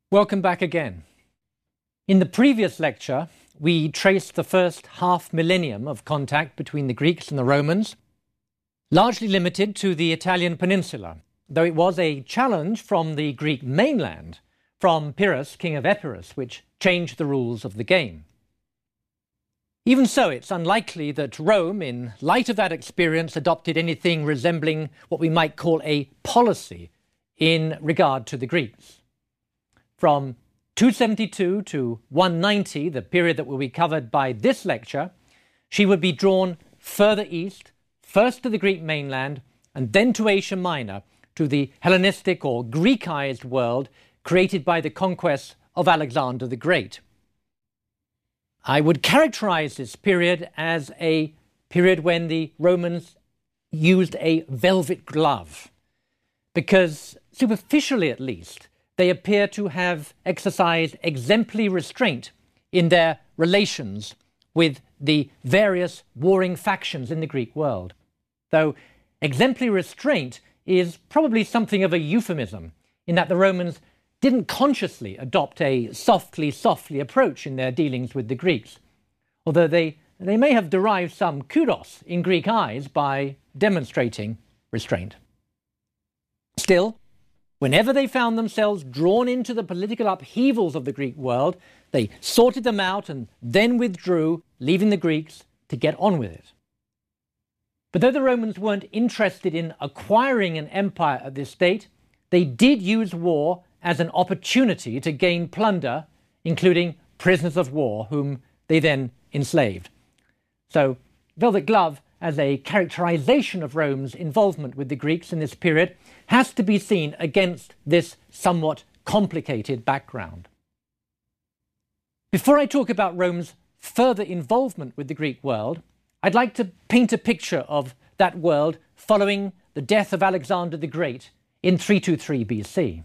Welcome back again. In the previous lecture, we traced the first half millennium of contact between the Greeks and the Romans, largely limited to the Italian peninsula, though it was a challenge from the Greek mainland, from Pyrrhus, king of Epirus, which changed the rules of the game. Even so, it's unlikely that Rome, in light of that experience, adopted anything resembling what we might call a policy in regard to the Greeks. From 272 to 190, the period that will be covered by this lecture, she would be drawn further east, first to the Greek mainland, and then to Asia Minor, to the Hellenistic or Greekized world created by the conquests of Alexander the Great. I would characterize this period as a period when the Romans used a velvet glove, because superficially at least, they appear to have exercised exemplary restraint in their relations with the various warring factions in the Greek world. Though exemplary restraint is probably something of a euphemism, in that the Romans didn't consciously adopt a softly approach in their dealings with the Greeks, although they may have derived some kudos in Greek eyes by demonstrating restraint. Still, whenever they found themselves drawn into the political upheavals of the Greek world, they sorted them out and then withdrew, leaving the Greeks to get on with it. But though the Romans weren't interested in acquiring an empire at this state, they did use war as an opportunity to gain plunder, including prisoners of war, whom they then enslaved. So, velvet glove, as a characterization of Rome's involvement with the Greeks in this period, has to be seen against this somewhat complicated background. Before I talk about Rome's further involvement with the Greek world, I'd like to paint a picture of that world following the death of Alexander the Great in 323 BC.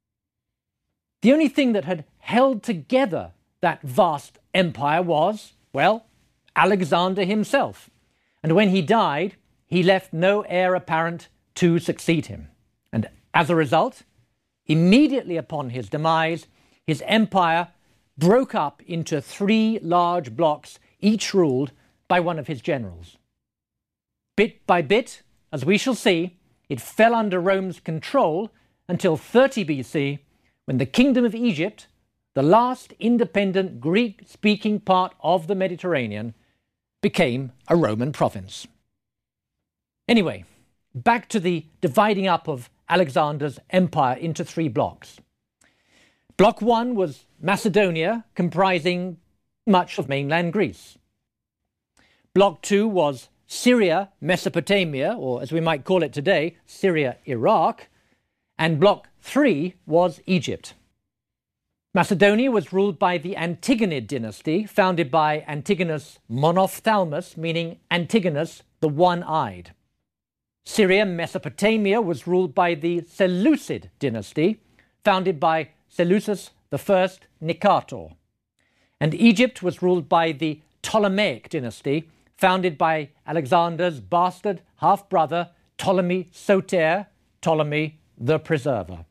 The only thing that had held together that vast empire was, well, Alexander himself. And when he died, he left no heir apparent to succeed him. And as a result, immediately upon his demise, his empire broke up into 3 large blocks, each ruled by one of his generals. Bit by bit, as we shall see, it fell under Rome's control until 30 BC, when the Kingdom of Egypt, the last independent Greek-speaking part of the Mediterranean, became a Roman province. Anyway, back to the dividing up of Alexander's empire into 3 blocks. Block 1 was Macedonia, comprising much of mainland Greece. Block 2 was Syria, Mesopotamia, or as we might call it today, Syria, Iraq. And Block 3 was Egypt. Macedonia was ruled by the Antigonid dynasty, founded by Antigonus Monophthalmus, meaning Antigonus the one-eyed. Syria, Mesopotamia was ruled by the Seleucid dynasty, founded by Seleucus I Nicator. And Egypt was ruled by the Ptolemaic dynasty, founded by Alexander's bastard half-brother Ptolemy Soter, Ptolemy the Preserver.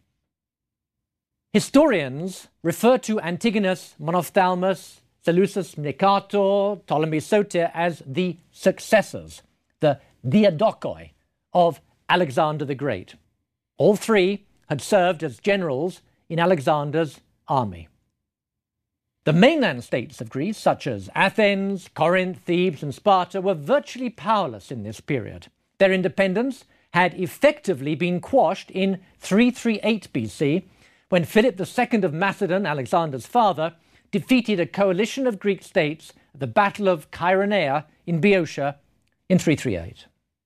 Historians refer to Antigonus Monophthalmus, Seleucus Nicator, Ptolemy Soter as the successors, the Diadokoi, of Alexander the Great. All 3 had served as generals in Alexander's army. The mainland states of Greece, such as Athens, Corinth, Thebes, and Sparta, were virtually powerless in this period. Their independence had effectively been quashed in 338 BC, when Philip II of Macedon, Alexander's father, defeated a coalition of Greek states at the Battle of Chaeronea in Boeotia in 338.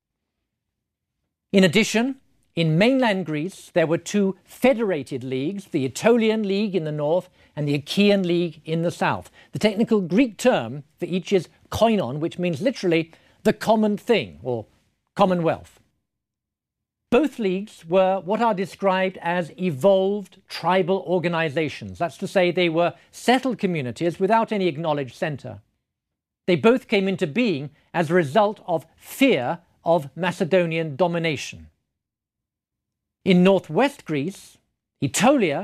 In addition, in mainland Greece, there were 2 federated leagues, the Aetolian League in the north and the Achaean League in the south. The technical Greek term for each is koinon, which means literally the common thing or commonwealth. Both leagues were what are described as evolved tribal organizations. That's to say, they were settled communities without any acknowledged center. They both came into being as a result of fear of Macedonian domination. In northwest Greece, Aetolia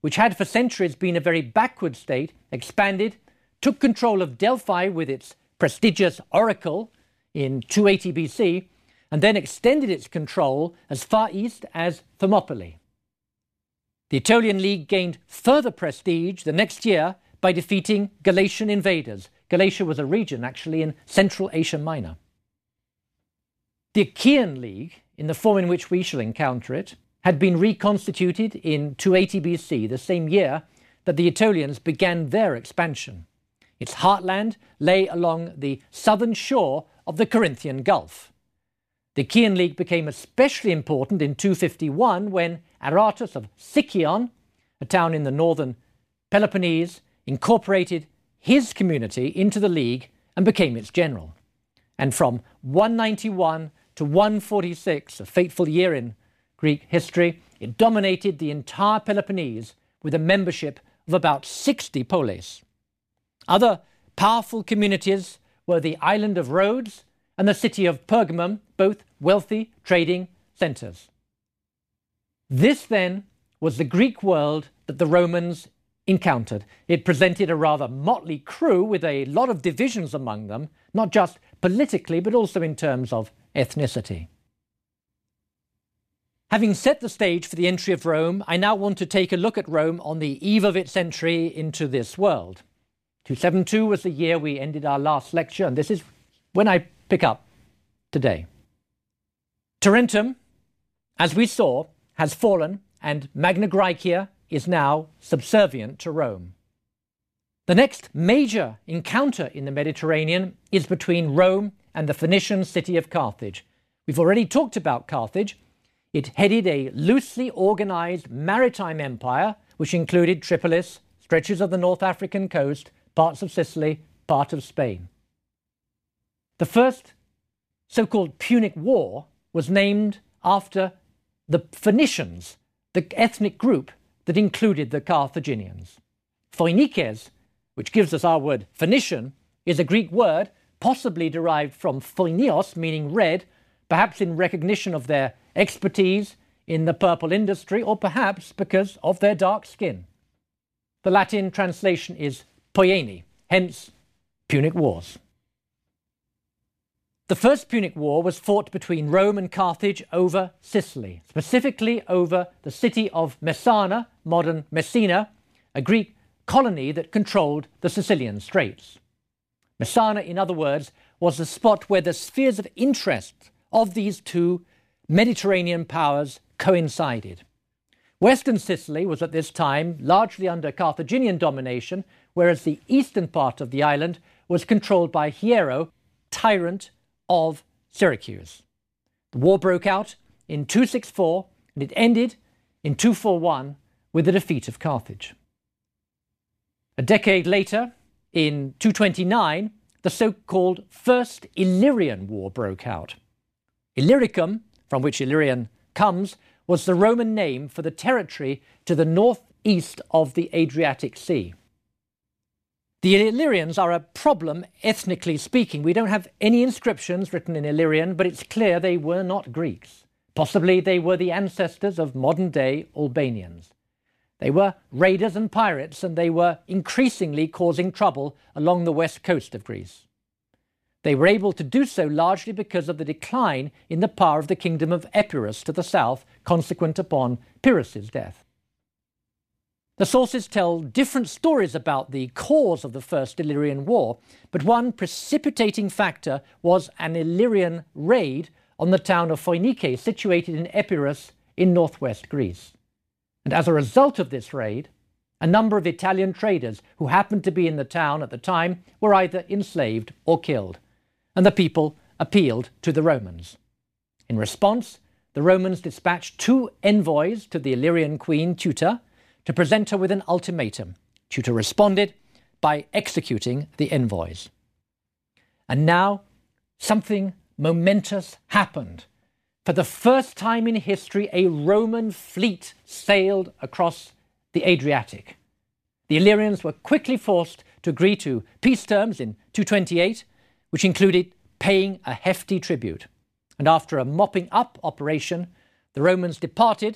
which had for centuries been a very backward state, expanded, took control of Delphi with its prestigious oracle in 280 BC, and then extended its control as far east as Thermopylae. The Aetolian League gained further prestige the next year by defeating Galatian invaders. Galatia was a region actually in Central Asia Minor. The Achaean League, in the form in which we shall encounter it, had been reconstituted in 280 BC, the same year that the Aetolians began their expansion. Its heartland lay along the southern shore of the Corinthian Gulf. The Achaean League became especially important in 251 when Aratus of Sicyon, a town in the northern Peloponnese, incorporated his community into the League and became its general. And from 191 to 146, a fateful year in Greek history, it dominated the entire Peloponnese with a membership of about 60 polis. Other powerful communities were the island of Rhodes and the city of Pergamum, both wealthy trading centres. This, then, was the Greek world that the Romans encountered. It presented a rather motley crew with a lot of divisions among them, not just politically, but also in terms of ethnicity. Having set the stage for the entry of Rome, I now want to take a look at Rome on the eve of its entry into this world. 272 was the year we ended our last lecture, and this is when I pick up today. Tarentum, as we saw, has fallen, and Magna Graecia is now subservient to Rome. The next major encounter in the Mediterranean is between Rome and the Phoenician city of Carthage. We've already talked about Carthage. It headed a loosely organized maritime empire, which included Tripolis, stretches of the North African coast, parts of Sicily, part of Spain. The first so-called Punic War was named after the Phoenicians, the ethnic group that included the Carthaginians. Phoenikes, which gives us our word Phoenician, is a Greek word possibly derived from phoinios, meaning red, perhaps in recognition of their expertise in the purple industry, or perhaps because of their dark skin. The Latin translation is Poieni, hence Punic Wars. The First Punic War was fought between Rome and Carthage over Sicily, specifically over the city of Messana, modern Messina, a Greek colony that controlled the Sicilian Straits. Messana, in other words, was the spot where the spheres of interest of these two Mediterranean powers coincided. Western Sicily was at this time largely under Carthaginian domination, whereas the eastern part of the island was controlled by Hiero, tyrant of Syracuse. The war broke out in 264 and it ended in 241 with the defeat of Carthage. A decade later, in 229, the so-called First Illyrian War broke out. Illyricum, from which Illyrian comes, was the Roman name for the territory to the northeast of the Adriatic Sea. The Illyrians are a problem ethnically speaking. We don't have any inscriptions written in Illyrian, but it's clear they were not Greeks. Possibly they were the ancestors of modern-day Albanians. They were raiders and pirates, and they were increasingly causing trouble along the west coast of Greece. They were able to do so largely because of the decline in the power of the kingdom of Epirus to the south, consequent upon Pyrrhus's death. The sources tell different stories about the cause of the First Illyrian War, but one precipitating factor was an Illyrian raid on the town of Phoenike, situated in Epirus in northwest Greece. And as a result of this raid, a number of Italian traders who happened to be in the town at the time were either enslaved or killed, and the people appealed to the Romans. In response, the Romans dispatched 2 envoys to the Illyrian queen, Tuta, to present her with an ultimatum. Tuta responded by executing the envoys. And now something momentous happened. For the first time in history, a Roman fleet sailed across the Adriatic. The Illyrians were quickly forced to agree to peace terms in 228, which included paying a hefty tribute. And after a mopping up operation, the Romans departed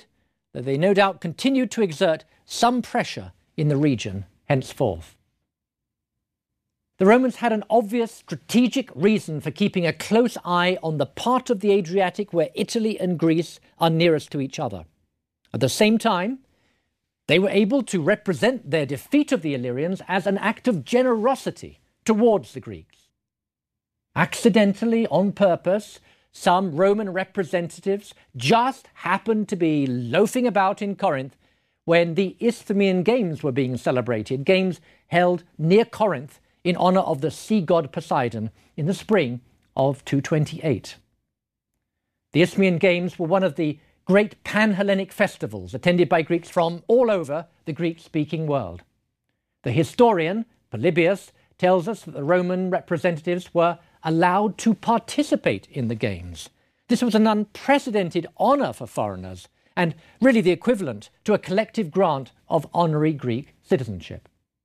though they no doubt continued to exert some pressure in the region henceforth. The Romans had an obvious strategic reason for keeping a close eye on the part of the Adriatic where Italy and Greece are nearest to each other. At the same time, they were able to represent their defeat of the Illyrians as an act of generosity towards the Greeks. Accidentally, on purpose, some Roman representatives just happened to be loafing about in Corinth when the Isthmian Games were being celebrated, games held near Corinth in honor of the sea god Poseidon in the spring of 228. The Isthmian Games were one of the great pan-Hellenic festivals attended by Greeks from all over the Greek-speaking world. The historian Polybius tells us that the Roman representatives were allowed to participate in the Games. This was an unprecedented honor for foreigners and really the equivalent to a collective grant of honorary Greek citizenship.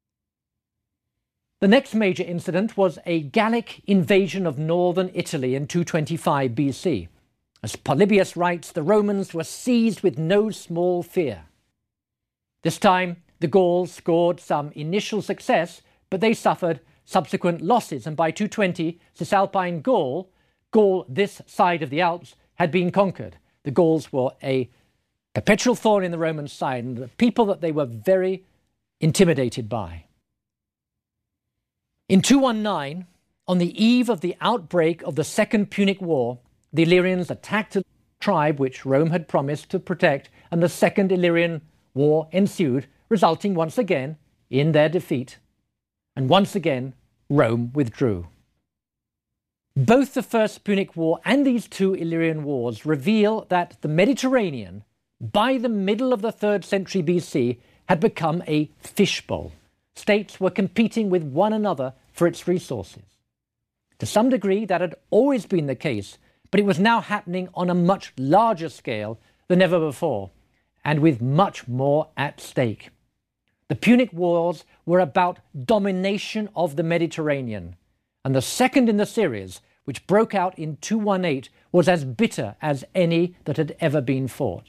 The next major incident was a Gallic invasion of northern Italy in 225 BC. As Polybius writes, the Romans were seized with no small fear. This time, the Gauls scored some initial success, but they suffered subsequent losses, and by 220, Cisalpine Gaul, this side of the Alps, had been conquered. The Gauls were a perpetual thorn in the Roman side, and the people that they were very intimidated by. In 219, on the eve of the outbreak of the Second Punic War, the Illyrians attacked a tribe which Rome had promised to protect, and the Second Illyrian War ensued, resulting once again in their defeat. And once again, Rome withdrew. Both the First Punic War and these two Illyrian wars reveal that the Mediterranean, by the middle of the 3rd century BC, had become a fishbowl. States were competing with one another for its resources. To some degree, that had always been the case, but it was now happening on a much larger scale than ever before, and with much more at stake. The Punic Wars were about domination of the Mediterranean, and the second in the series, which broke out in 218, was as bitter as any that had ever been fought.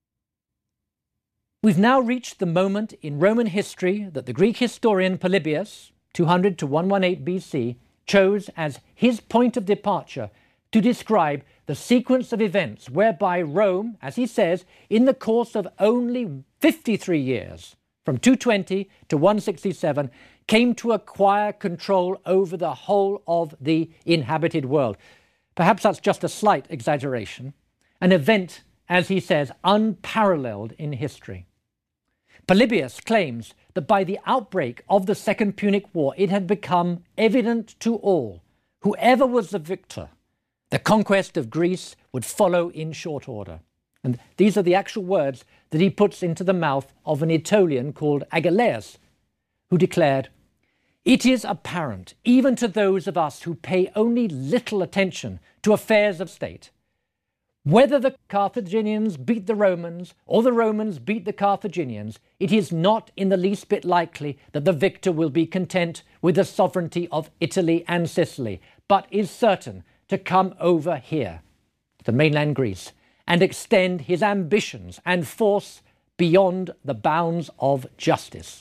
We've now reached the moment in Roman history that the Greek historian Polybius, 200 to 118 BC, chose as his point of departure to describe the sequence of events whereby Rome, as he says, in the course of only 53 years, from 220 to 167, came to acquire control over the whole of the inhabited world. Perhaps that's just a slight exaggeration. An event, as he says, unparalleled in history. Polybius claims that by the outbreak of the Second Punic War, it had become evident to all, whoever was the victor, the conquest of Greece would follow in short order. And these are the actual words that he puts into the mouth of an Aetolian called Agelaus, who declared, "It is apparent, even to those of us who pay only little attention to affairs of state, whether the Carthaginians beat the Romans or the Romans beat the Carthaginians, it is not in the least bit likely that the victor will be content with the sovereignty of Italy and Sicily, but is certain to come over here, to mainland Greece, and extend his ambitions and force beyond the bounds of justice."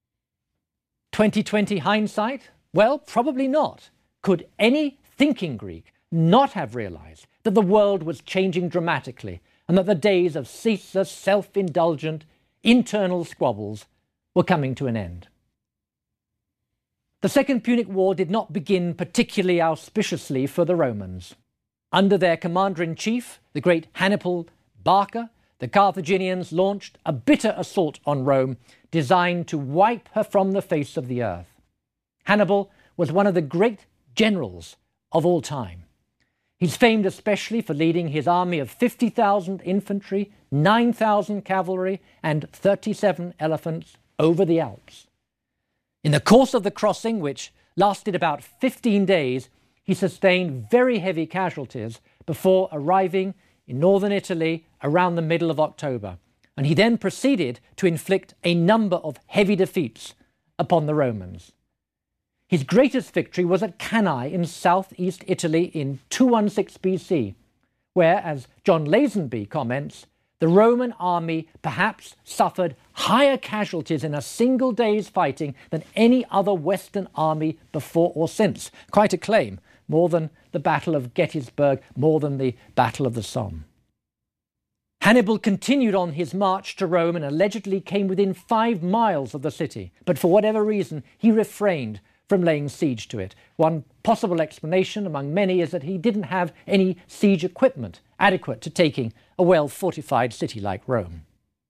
2020 hindsight? Well, probably not. Could any thinking Greek not have realized that the world was changing dramatically and that the days of ceaseless, self-indulgent, internal squabbles were coming to an end? The Second Punic War did not begin particularly auspiciously for the Romans. Under their commander-in-chief, the great Hannibal Barca, the Carthaginians launched a bitter assault on Rome designed to wipe her from the face of the earth. Hannibal was one of the great generals of all time. He's famed especially for leading his army of 50,000 infantry, 9,000 cavalry, and 37 elephants over the Alps. In the course of the crossing, which lasted about 15 days, he sustained very heavy casualties before arriving in northern Italy around the middle of October, and he then proceeded to inflict a number of heavy defeats upon the Romans. His greatest victory was at Cannae in southeast Italy in 216 BC, where, as John Lazenby comments, the Roman army perhaps suffered higher casualties in a single day's fighting than any other Western army before or since. Quite a claim, more than the Battle of Gettysburg, more than the Battle of the Somme. Hannibal continued on his march to Rome and allegedly came within 5 miles of the city, but for whatever reason he refrained from laying siege to it. One possible explanation among many is that he didn't have any siege equipment adequate to taking a well-fortified city like Rome.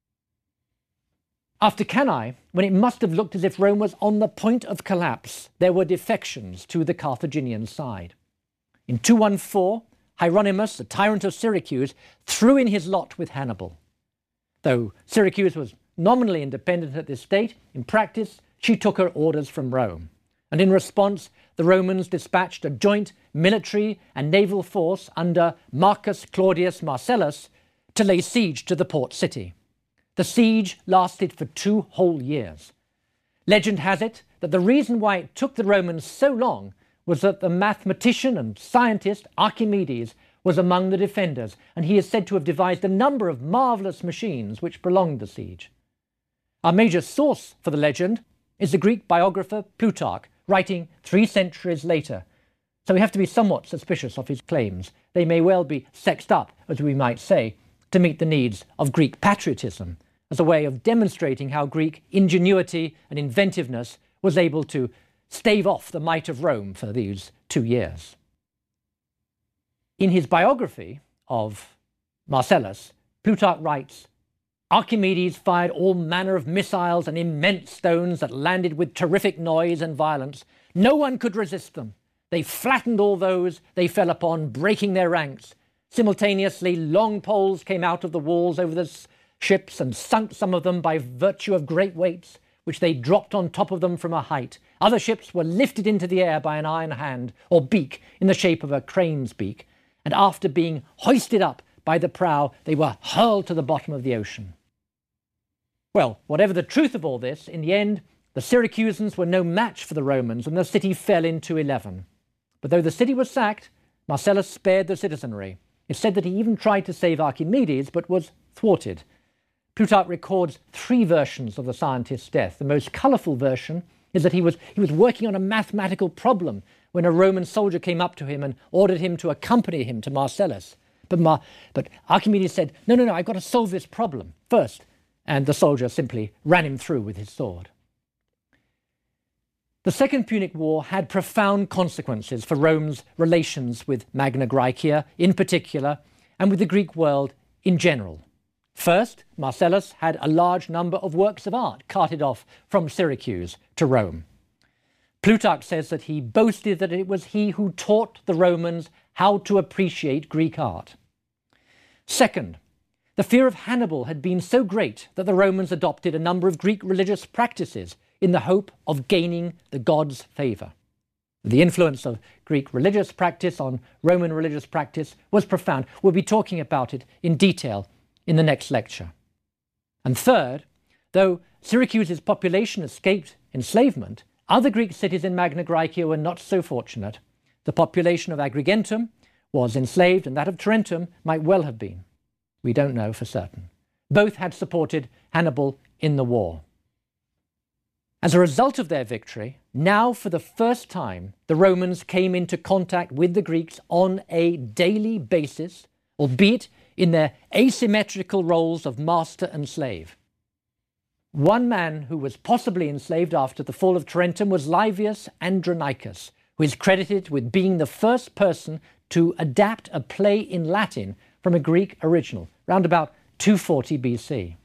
After Cannae, when it must have looked as if Rome was on the point of collapse, there were defections to the Carthaginian side. In 214, Hieronymus, the tyrant of Syracuse, threw in his lot with Hannibal. Though Syracuse was nominally independent at this date, in practice she took her orders from Rome. And in response, the Romans dispatched a joint military and naval force under Marcus Claudius Marcellus to lay siege to the port city. The siege lasted for 2 whole years. Legend has it that the reason why it took the Romans so long was that the mathematician and scientist Archimedes was among the defenders, and he is said to have devised a number of marvellous machines which prolonged the siege. Our major source for the legend is the Greek biographer Plutarch, writing 3 centuries later. So we have to be somewhat suspicious of his claims. They may well be sexed up, as we might say, to meet the needs of Greek patriotism, as a way of demonstrating how Greek ingenuity and inventiveness was able to stave off the might of Rome for these 2 years. In his biography of Marcellus, Plutarch writes, Archimedes fired all manner of missiles and immense stones that landed with terrific noise and violence. No one could resist them. They flattened all those they fell upon, breaking their ranks. Simultaneously, long poles came out of the walls over the ships and sunk some of them by virtue of great weights, which they dropped on top of them from a height. Other ships were lifted into the air by an iron hand or beak in the shape of a crane's beak, and after being hoisted up by the prow, they were hurled to the bottom of the ocean. Well, whatever the truth of all this, in the end, the Syracusans were no match for the Romans, and the city fell in 211. But though the city was sacked, Marcellus spared the citizenry. It's said that he even tried to save Archimedes, but was thwarted. Plutarch records 3 versions of the scientist's death. The most colourful version is that he was working on a mathematical problem when a Roman soldier came up to him and ordered him to accompany him to Marcellus. But Archimedes said, no, I've got to solve this problem first. And the soldier simply ran him through with his sword. The Second Punic War had profound consequences for Rome's relations with Magna Graecia in particular, and with the Greek world in general. First, Marcellus had a large number of works of art carted off from Syracuse to Rome. Plutarch says that he boasted that it was he who taught the Romans how to appreciate Greek art. Second, the fear of Hannibal had been so great that the Romans adopted a number of Greek religious practices in the hope of gaining the gods' favour. The influence of Greek religious practice on Roman religious practice was profound. We'll be talking about it in detail in the next lecture. And third, though Syracuse's population escaped enslavement, other Greek cities in Magna Graecia were not so fortunate. The population of Agrigentum was enslaved, and that of Tarentum might well have been. We don't know for certain. Both had supported Hannibal in the war. As a result of their victory, now for the first time, the Romans came into contact with the Greeks on a daily basis, albeit in their asymmetrical roles of master and slave. One man who was possibly enslaved after the fall of Tarentum was Livius Andronicus, who is credited with being the first person to adapt a play in Latin from a Greek original, round about 240 BC.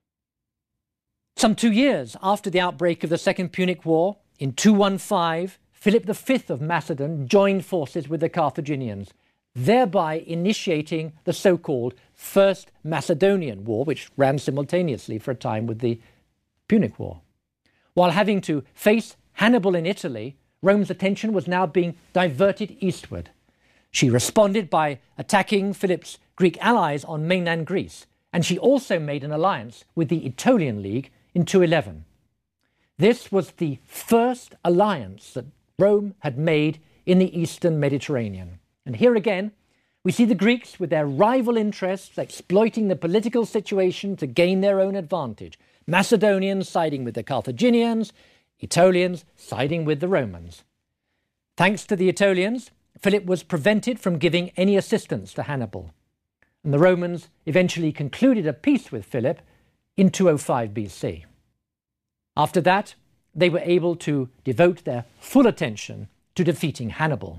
Some 2 years after the outbreak of the Second Punic War, in 215, Philip V of Macedon joined forces with the Carthaginians, thereby initiating the so-called First Macedonian War, which ran simultaneously for a time with the Punic War. While having to face Hannibal in Italy, Rome's attention was now being diverted eastward. She responded by attacking Philip's Greek allies on mainland Greece, and she also made an alliance with the Aetolian League in 211. This was the first alliance that Rome had made in the eastern Mediterranean. And here again, We see the Greeks with their rival interests exploiting the political situation to gain their own advantage. Macedonians siding with the Carthaginians, Aetolians siding with the Romans. Thanks to the Aetolians, Philip was prevented from giving any assistance to Hannibal, and the Romans eventually concluded a peace with Philip in 205 BC. After that, they were able to devote their full attention to defeating Hannibal.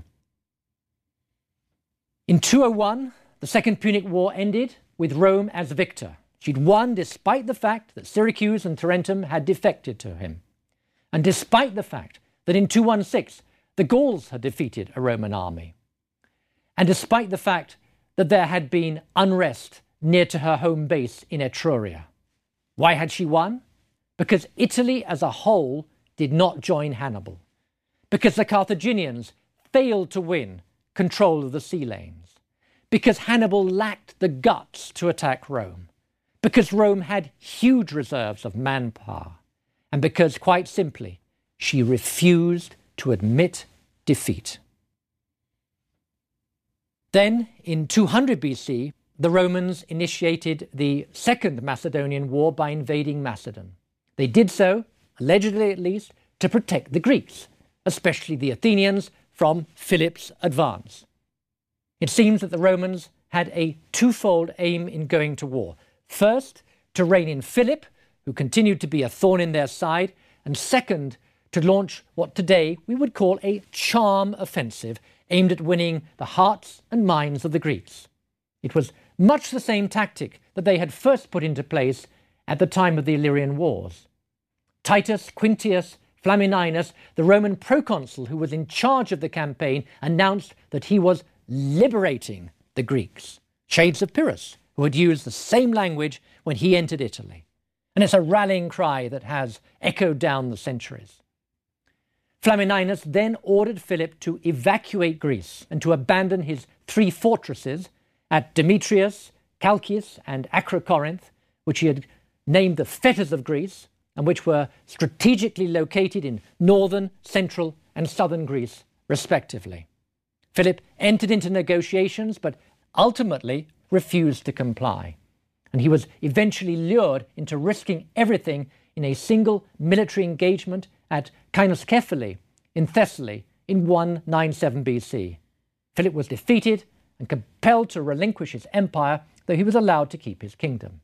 In 201, the Second Punic War ended with Rome as victor. She'd won despite the fact that Syracuse and Tarentum had defected to him, and despite the fact that in 216 the Gauls had defeated a Roman army, and despite the fact that there had been unrest near to her home base in Etruria. Why had she won? Because Italy as a whole did not join Hannibal, because the Carthaginians failed to win control of the sea lanes, because Hannibal lacked the guts to attack Rome, because Rome had huge reserves of manpower, and because, quite simply, she refused to admit defeat. Then, in 200 BC, the Romans initiated the Second Macedonian War by invading Macedon. They did so, allegedly at least, to protect the Greeks, especially the Athenians, from Philip's advance. It seems that the Romans had a twofold aim in going to war. First, to rein in Philip, who continued to be a thorn in their side, and second, to launch what today we would call a charm offensive aimed at winning the hearts and minds of the Greeks. It was much the same tactic that they had first put into place at the time of the Illyrian Wars. Titus Quintius Flamininus, the Roman proconsul who was in charge of the campaign, announced that he was liberating the Greeks, shades of Pyrrhus, who had used the same language when he entered Italy. And it's a rallying cry that has echoed down the centuries. Flamininus then ordered Philip to evacuate Greece and to abandon his 3 fortresses at Demetrius, Chalcis, and Acrocorinth, which he had named the fetters of Greece, and which were strategically located in northern, central, and southern Greece, respectively. Philip entered into negotiations, but ultimately refused to comply, and he was eventually lured into risking everything in a single military engagement at Kynoskephili in Thessaly in 197 BC. Philip was defeated and compelled to relinquish his empire, though he was allowed to keep his kingdom.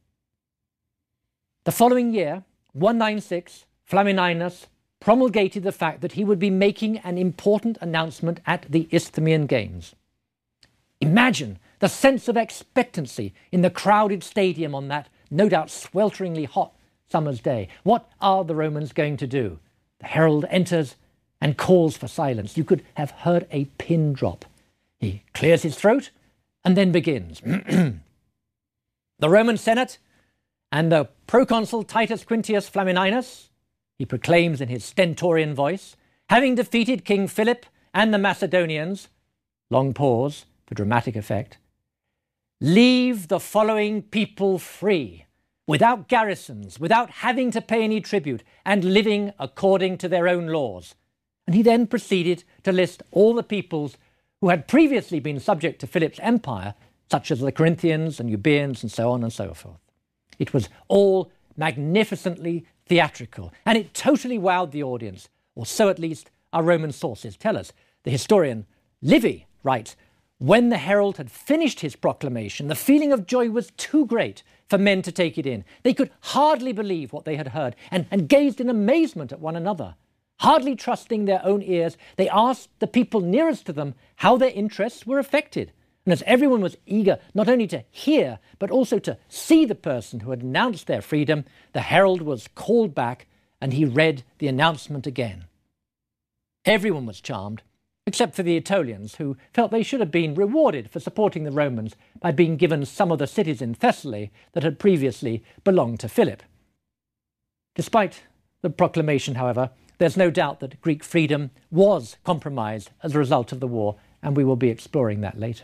The following year, 196, Flamininus promulgated the fact that he would be making an important announcement at the Isthmian Games. Imagine the sense of expectancy in the crowded stadium on that no doubt swelteringly hot summer's day. What are the Romans going to do? The herald enters and calls for silence. You could have heard a pin drop. He clears his throat and then begins. The Roman Senate and the proconsul Titus Quintius Flamininus, he proclaims in his stentorian voice, having defeated King Philip and the Macedonians, long pause for dramatic effect, leave the following people free, without garrisons, without having to pay any tribute, and living according to their own laws. And he then proceeded to list all the peoples who had previously been subject to Philip's empire, such as the Corinthians and Euboeans and so on and so forth. It was all magnificently theatrical, and it totally wowed the audience, or so at least our Roman sources tell us. The historian Livy writes, when the herald had finished his proclamation, the feeling of joy was too great for men to take it in. They could hardly believe what they had heard and gazed in amazement at one another. Hardly trusting their own ears, they asked the people nearest to them how their interests were affected. And as everyone was eager not only to hear, but also to see the person who had announced their freedom, the herald was called back and he read the announcement again. Everyone was charmed, except for the Aetolians, who felt they should have been rewarded for supporting the Romans by being given some of the cities in Thessaly that had previously belonged to Philip. Despite the proclamation, however, there's no doubt that Greek freedom was compromised as a result of the war, and we will be exploring that later.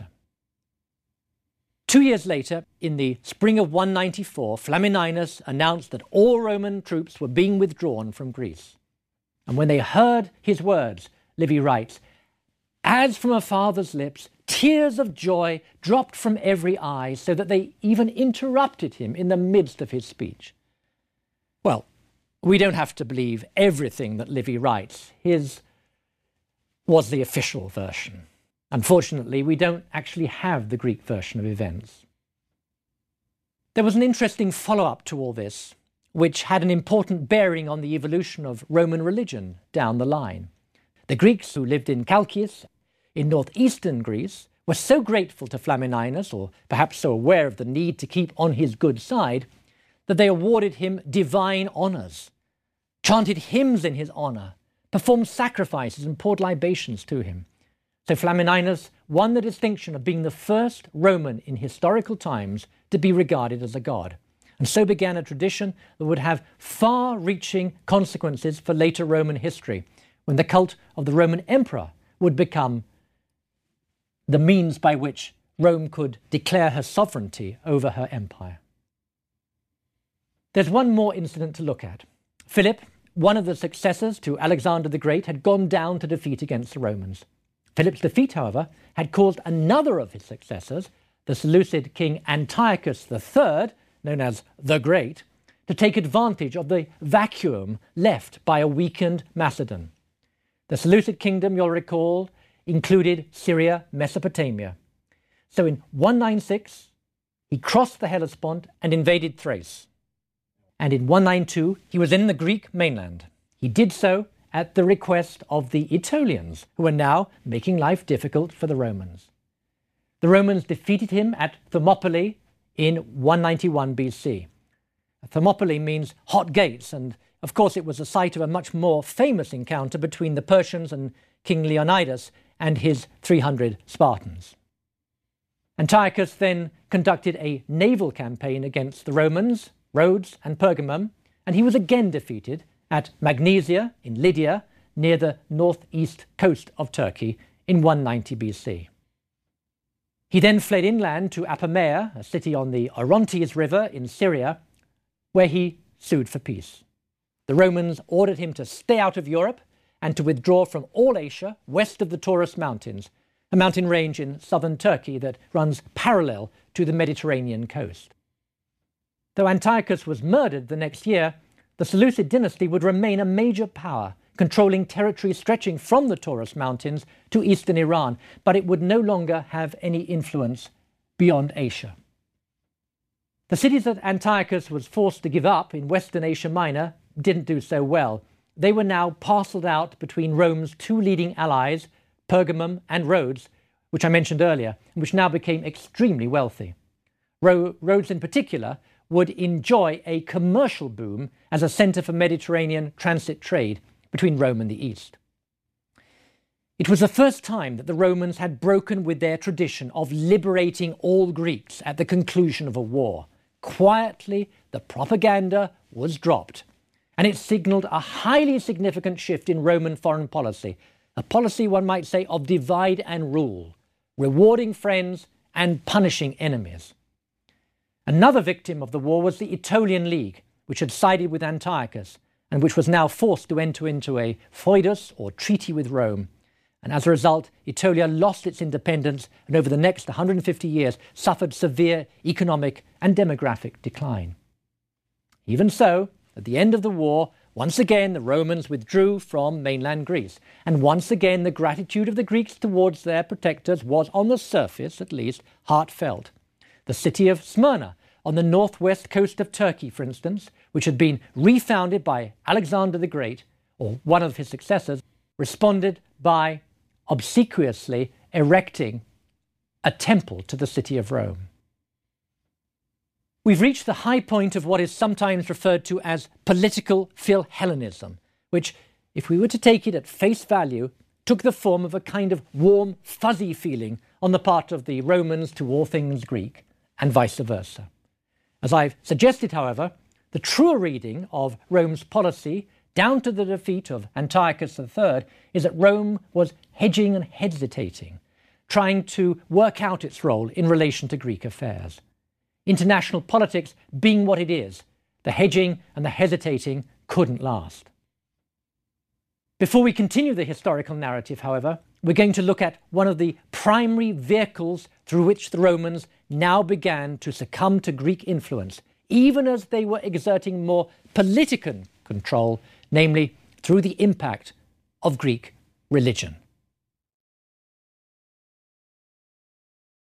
2 years later, in the spring of 194, Flamininus announced that all Roman troops were being withdrawn from Greece. And when they heard his words, Livy writes, as from a father's lips, Tears of joy dropped from every eye, so that they even interrupted him in the midst of his speech. Well, we don't have to believe everything that Livy writes. His was the official version. Unfortunately, we don't actually have the Greek version of events. There was an interesting follow-up to all this, which had an important bearing on the evolution of Roman religion down the line. The Greeks who lived in Chalkis, in northeastern Greece, were so grateful to Flamininus, or perhaps so aware of the need to keep on his good side, that they awarded him divine honours, chanted hymns in his honour, performed sacrifices and poured libations to him. So Flamininus won the distinction of being the first Roman in historical times to be regarded as a god. And so began a tradition that would have far-reaching consequences for later Roman history, when the cult of the Roman emperor would become the means by which Rome could declare her sovereignty over her empire. There's one more incident to look at. Philip, one of the successors to Alexander the Great, had gone down to defeat against the Romans. Philip's defeat, however, had caused another of his successors, the Seleucid king Antiochus III, known as the Great, to take advantage of the vacuum left by a weakened Macedon. The Seleucid kingdom, you'll recall, included Syria, Mesopotamia. So in 196, he crossed the Hellespont and invaded Thrace. And in 192, he was in the Greek mainland. He did so at the request of the Aetolians, who were now making life difficult for the Romans. The Romans defeated him at Thermopylae in 191 BC. Thermopylae means hot gates, and of course it was the site of a much more famous encounter between the Persians and King Leonidas and his 300 Spartans. Antiochus then conducted a naval campaign against the Romans, Rhodes and Pergamum, and he was again defeated at Magnesia in Lydia, near the northeast coast of Turkey, in 190 BC. He then fled inland to Apamea, a city on the Orontes River in Syria, where he sued for peace. The Romans ordered him to stay out of Europe and to withdraw from all Asia west of the Taurus Mountains, a mountain range in southern Turkey that runs parallel to the Mediterranean coast. Though Antiochus was murdered the next year, the Seleucid dynasty would remain a major power, controlling territory stretching from the Taurus Mountains to eastern Iran, but it would no longer have any influence beyond Asia. The cities that Antiochus was forced to give up in western Asia Minor didn't do so well. They were now parcelled out between Rome's two leading allies, Pergamum and Rhodes, which I mentioned earlier, and which now became extremely wealthy. Rhodes in particular would enjoy a commercial boom as a centre for Mediterranean transit trade between Rome and the East. It was the first time that the Romans had broken with their tradition of liberating all Greeks at the conclusion of a war. Quietly, the propaganda was dropped, and it signalled a highly significant shift in Roman foreign policy, a policy, one might say, of divide and rule, rewarding friends and punishing enemies. Another victim of the war was the Aetolian League, which had sided with Antiochus and which was now forced to enter into a foedus, or treaty, with Rome. And as a result, Aetolia lost its independence and over the next 150 years suffered severe economic and demographic decline. Even so, at the end of the war, once again the Romans withdrew from mainland Greece, and once again the gratitude of the Greeks towards their protectors was, on the surface at least, heartfelt. The city of Smyrna, on the northwest coast of Turkey, for instance, which had been refounded by Alexander the Great, or one of his successors, responded by obsequiously erecting a temple to the city of Rome. We've reached the high point of what is sometimes referred to as political Philhellenism, which, if we were to take it at face value, took the form of a kind of warm, fuzzy feeling on the part of the Romans to all things Greek, and vice versa. As I've suggested, however, the truer reading of Rome's policy down to the defeat of Antiochus III is that Rome was hedging and hesitating, trying to work out its role in relation to Greek affairs. International politics being what it is, the hedging and the hesitating couldn't last. Before we continue the historical narrative, however, we're going to look at one of the primary vehicles through which the Romans now began to succumb to Greek influence, even as they were exerting more political control, namely through the impact of Greek religion.